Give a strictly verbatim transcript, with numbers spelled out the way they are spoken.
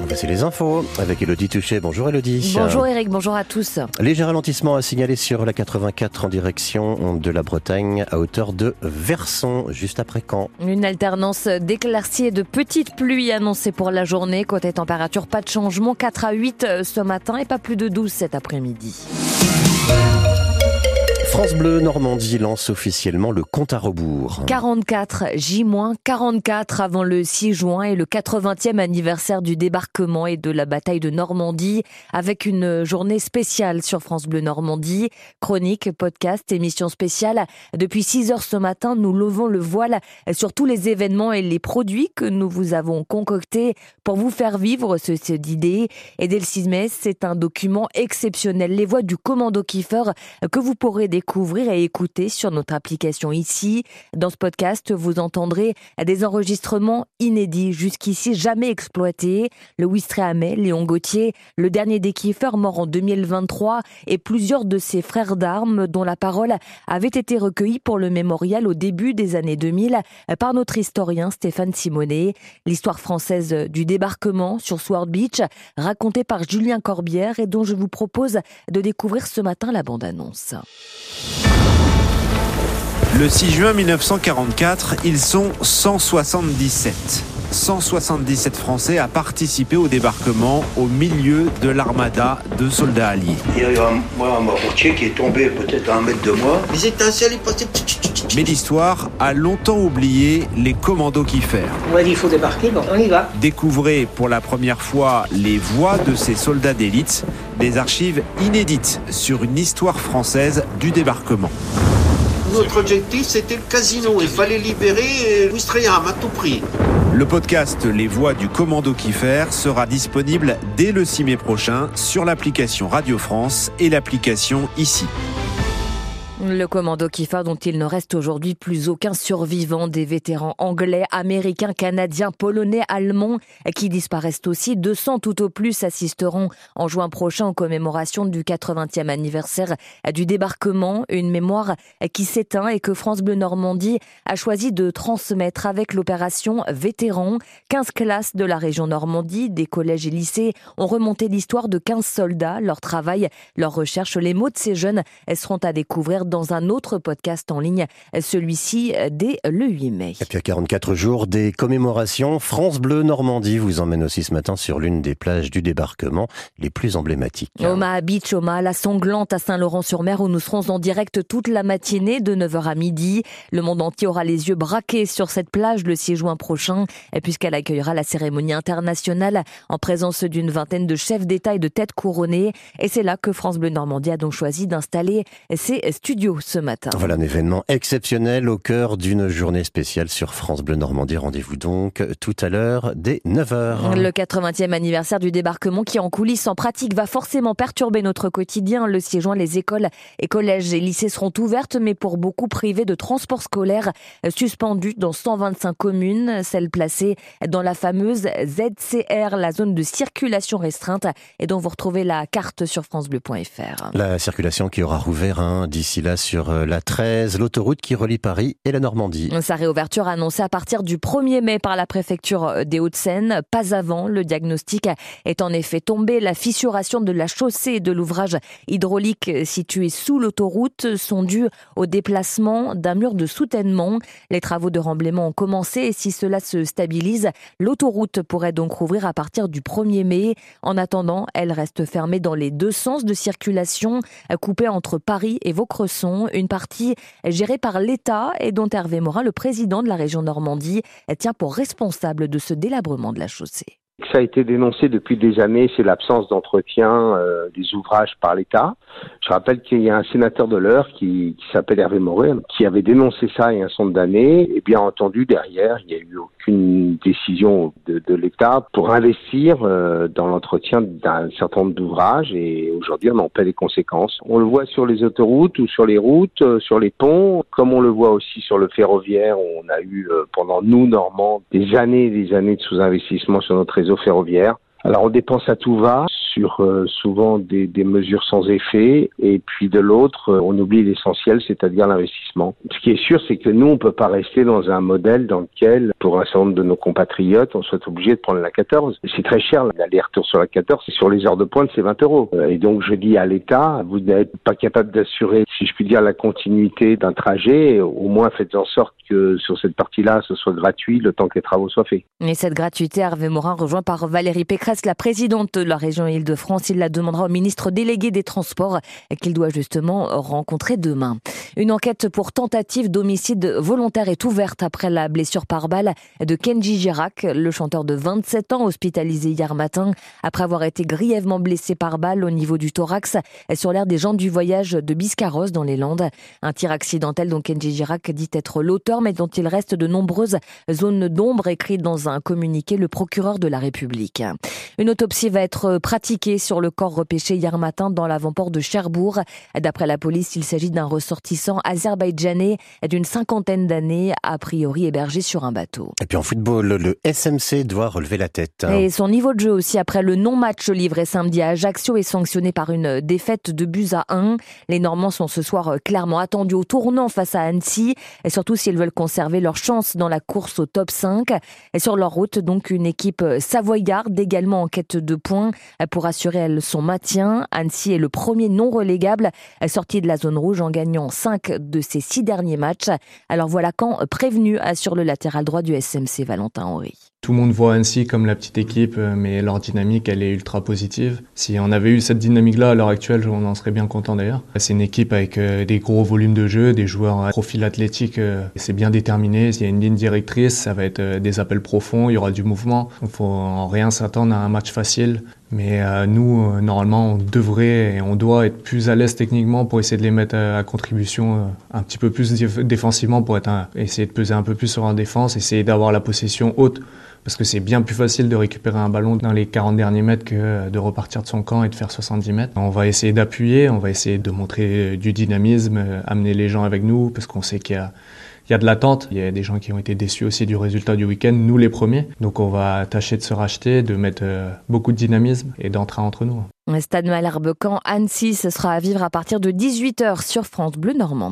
Voici les infos avec Elodie Touchet. Bonjour Elodie. Bonjour Eric, bonjour à tous. Léger ralentissement à signaler sur la quatre-vingt-quatre en direction de la Bretagne à hauteur de Verson, juste après Caen. Une alternance d'éclaircies et de petites pluies annoncée pour la journée. Côté température, pas de changement, quatre à huit ce matin et pas plus de douze cet après-midi. France Bleu Normandie lance officiellement le compte à rebours. quarante-quatre, J quarante-quatre avant le six juin et le quatre-vingtième anniversaire du débarquement et de la bataille de Normandie, avec une journée spéciale sur France Bleu Normandie. Chronique, podcast, émission spéciale. Depuis six heures ce matin, nous levons le voile sur tous les événements et les produits que nous vous avons concoctés pour vous faire vivre ce cette idée. Et dès le six mai, c'est un document exceptionnel. Les voix du commando Kiefer que vous pourrez découvrir découvrir et écouter sur notre application ici. Dans ce podcast, vous entendrez des enregistrements inédits, jusqu'ici jamais exploités. Le Ouistreham Hamel, Léon Gauthier, le dernier des Kiefer, mort en deux mille vingt-trois, et plusieurs de ses frères d'armes dont la parole avait été recueillie pour le mémorial au début des années deux mille par notre historien Stéphane Simonet. L'histoire française du débarquement sur Sword Beach, racontée par Julien Corbière et dont je vous propose de découvrir ce matin la bande-annonce. Le six juin mille neuf cent quarante-quatre, ils sont cent soixante-dix-sept. cent soixante-dix-sept Français à participer au débarquement au milieu de l'armada de soldats alliés. Il y a eu un, moi, un mortier qui est tombé peut-être à un mètre de moi. Les étincelles, ils passaient... Mais l'histoire a longtemps oublié les commandos Kiefer. On m'a dit il faut débarquer, bon on y va. Découvrez pour la première fois les voix de ces soldats d'élite, des archives inédites sur une histoire française du débarquement. Notre objectif, c'était le casino. Il fallait libérer Ouistreham à tout prix. Le podcast Les Voix du commando Kiefer sera disponible dès le six mai prochain sur l'application Radio France et l'application Ici. Le commando Kiefer dont il ne reste aujourd'hui plus aucun survivant, des vétérans anglais, américains, canadiens, polonais, allemands qui disparaissent aussi. deux cents tout au plus assisteront en juin prochain aux commémorations du quatre-vingtième anniversaire du débarquement. Une mémoire qui s'éteint et que France Bleu Normandie a choisi de transmettre avec l'opération Vétérans. quinze classes de la région Normandie, des collèges et lycées ont remonté l'histoire de quinze soldats. Leur travail, leur recherche, les mots de ces jeunes seront à découvrir dans un autre podcast en ligne, celui-ci dès le huit mai. Et puis à quarante-quatre jours des commémorations, France Bleu Normandie vous emmène aussi ce matin sur l'une des plages du débarquement les plus emblématiques. Omaha Beach, Omaha la Sanglante à Saint-Laurent-sur-Mer où nous serons en direct toute la matinée de neuf heures à midi. Le monde entier aura les yeux braqués sur cette plage le six juin prochain puisqu'elle accueillera la cérémonie internationale en présence d'une vingtaine de chefs d'État et de têtes couronnées. Et c'est là que France Bleu Normandie a donc choisi d'installer ses studios ce matin. Voilà un événement exceptionnel au cœur d'une journée spéciale sur France Bleu Normandie. Rendez-vous donc tout à l'heure dès neuf heures. Le quatre-vingtième anniversaire du débarquement qui en coulisses en pratique va forcément perturber notre quotidien. Le six juin, les écoles et collèges et lycées seront ouvertes mais pour beaucoup privées de transport scolaire, suspendues dans cent vingt-cinq communes, celles placées dans la fameuse Z C R, la zone de circulation restreinte et dont vous retrouvez la carte sur francebleu point f r. La circulation qui aura rouvert hein, d'ici là sur la treize, l'autoroute qui relie Paris et la Normandie. Sa réouverture annoncée à partir du premier mai par la préfecture des Hauts-de-Seine. Pas avant, le diagnostic est en effet tombé. La fissuration de la chaussée et de l'ouvrage hydraulique situé sous l'autoroute sont dus au déplacement d'un mur de soutènement. Les travaux de remblaiement ont commencé et si cela se stabilise, l'autoroute pourrait donc rouvrir à partir du premier mai. En attendant, elle reste fermée dans les deux sens de circulation, coupée entre Paris et Vaucresson. Une partie gérée par l'État et dont Hervé Morin, le président de la région Normandie, tient pour responsable de ce délabrement de la chaussée. Ça a été dénoncé depuis des années, c'est l'absence d'entretien euh, des ouvrages par l'État. Je rappelle qu'il y a un sénateur de l'Eure qui, qui s'appelle Hervé Morin, qui avait dénoncé ça il y a un certain nombre d'années. Et bien entendu, derrière, il n'y a eu aucune décision de, de l'État pour investir euh, dans l'entretien d'un certain nombre d'ouvrages. Et aujourd'hui, on en paie les conséquences. On le voit sur les autoroutes ou sur les routes, euh, sur les ponts, comme on le voit aussi sur le ferroviaire. Où on a eu, euh, pendant nous, Normands, des années et des années de sous-investissement sur notre réseau ferroviaire. Alors on dépense à tout va sur euh, souvent des, des mesures sans effet, et puis de l'autre, euh, on oublie l'essentiel, c'est-à-dire l'investissement. Ce qui est sûr, c'est que nous, on peut pas rester dans un modèle dans lequel, pour un certain nombre de nos compatriotes, on soit obligé de prendre la quatorze. C'est très cher, l'aller-retour sur la quatorze, c'est sur les heures de pointe, c'est vingt euros. Et donc, je dis à l'État, vous n'êtes pas capable d'assurer, si je puis dire, la continuité d'un trajet, au moins faites en sorte que sur cette partie-là, ce soit gratuit le temps que les travaux soient faits. Et cette gratuité, Hervé Morin, rejoint par Valérie Pécresse, la présidente de la région Île-de-France. Il la demandera au ministre délégué des Transports qu'il doit justement rencontrer demain. Une enquête pour tentative d'homicide volontaire est ouverte après la blessure par balle de Kenji Girac, le chanteur de vingt-sept ans, hospitalisé hier matin après avoir été grièvement blessé par balle au niveau du thorax sur l'aire des gens du voyage de Biscarrosse dans les Landes. Un tir accidentel dont Kenji Girac dit être l'auteur, mais dont il reste de nombreuses zones d'ombre, écrit dans un communiqué le procureur de la République. Une autopsie va être pratiquée sur le corps repêché hier matin dans l'avant-port de Cherbourg. D'après la police, il s'agit d'un ressortissant azerbaïdjanais d'une cinquantaine d'années, a priori hébergé sur un bateau. Et puis en football, le S M C doit relever la tête. Et son niveau de jeu aussi, après le non-match livré samedi à Ajaccio, est sanctionné par une défaite de buts à un. Les Normands sont ce soir clairement attendus au tournant face à Annecy, et surtout s'ils veulent conserver leur chance dans la course au top cinq. Et sur leur route, donc, une équipe savoyarde également en quête de points pour assurer elle son maintien. Annecy est le premier non relégable sorti de la zone rouge en gagnant cinq de ses six derniers matchs. Alors voilà Caen prévenu sur le latéral droit du S M C, Valentin Henry. Tout le monde voit Annecy comme la petite équipe, mais leur dynamique, elle est ultra positive. Si on avait eu cette dynamique-là à l'heure actuelle, on en serait bien content d'ailleurs. C'est une équipe avec des gros volumes de jeu, des joueurs à profil athlétique, c'est bien déterminé. Il y a une ligne directrice, ça va être des appels profonds, il y aura du mouvement. Il ne faut en rien s'attendre à un match facile. Mais euh, nous, euh, normalement, on devrait et on doit être plus à l'aise techniquement pour essayer de les mettre à, à contribution euh, un petit peu plus déf- défensivement, pour être un, essayer de peser un peu plus sur la défense, essayer d'avoir la possession haute, parce que c'est bien plus facile de récupérer un ballon dans les quarante derniers mètres que de repartir de son camp et de faire soixante-dix mètres. On va essayer d'appuyer, on va essayer de montrer du dynamisme, euh, amener les gens avec nous, parce qu'on sait qu'il y a Il y a de l'attente, il y a des gens qui ont été déçus aussi du résultat du week-end, nous les premiers. Donc on va tâcher de se racheter, de mettre beaucoup de dynamisme et d'entrer entre nous. Stade Malherbe-Caen, Annecy, ce sera à vivre à partir de dix-huit heures sur France Bleu Normandie.